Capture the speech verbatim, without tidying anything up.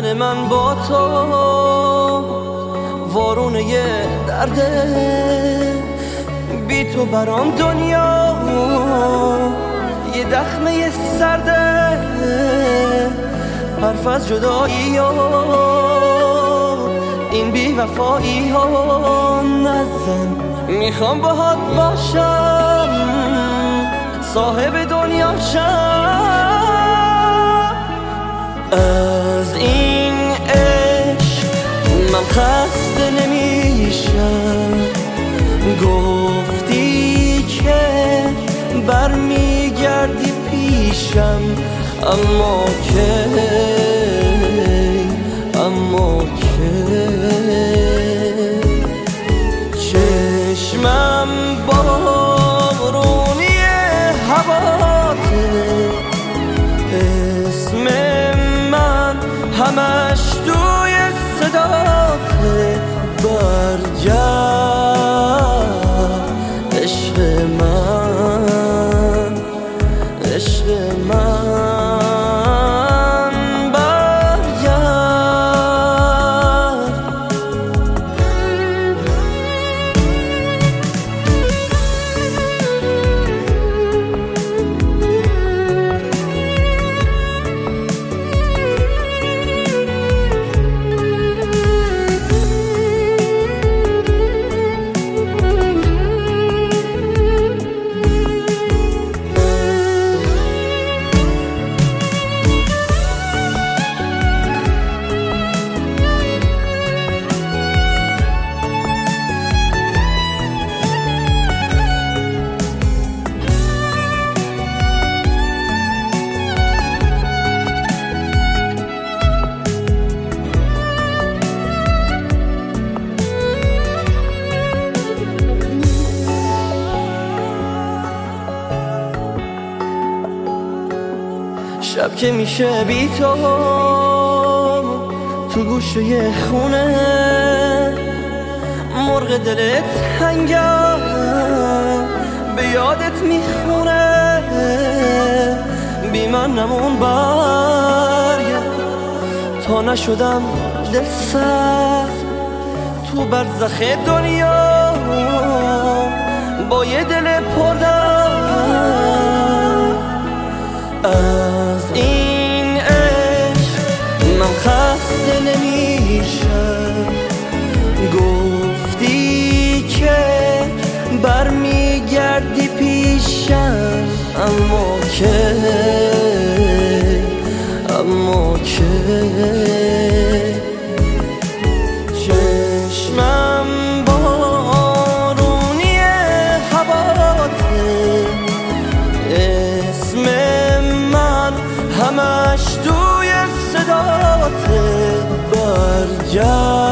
بودن من با تو وارونه یه درده، بی تو برام دنیا یه دخمه سرده. حرف از جدایی ها این بی وفایی ها نزن، میخوام باهات باشم صاحب دنیا شم. از این عشق من خسته نمیشم، گفتی که برمیگردی پیشم، اما که اما که چشمم بارونی هواته، اسم من همش توی صداته. برگرد عشق من، عشق من برگرد. شب که میشه بی تو تو گوشه یه خونه، مرغ دلت هنگم به یادت میخونه. بی من نمون برگرد تا نشدم دل سر تو برزخ دنیا با یه دل پردر. از این عشق من خسته نمیشم، گفتی که برمیگردی پیشم، اما که اما که چشمم بارونی هواته، اسم همش توی صداته. برگرد